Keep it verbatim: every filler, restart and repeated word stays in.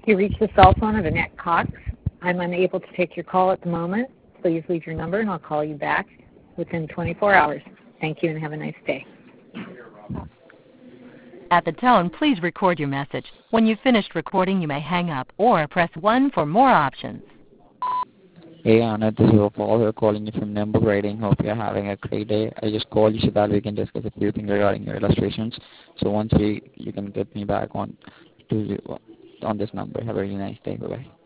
You reached the cell phone of Annette Cox. I'm unable to take your call at the moment. Please leave your number and I'll call you back within twenty-four hours. Thank you and have a nice day. At the tone, please record your message. When you've finished recording, you may hang up or press one for more options. Hey Anna, this is Paul here calling you from Number Writing. Hope you're having a great day. I just called you so that we can discuss a few things regarding your illustrations. So once we, you can get me back on to on this number. Have a really nice day. Bye bye.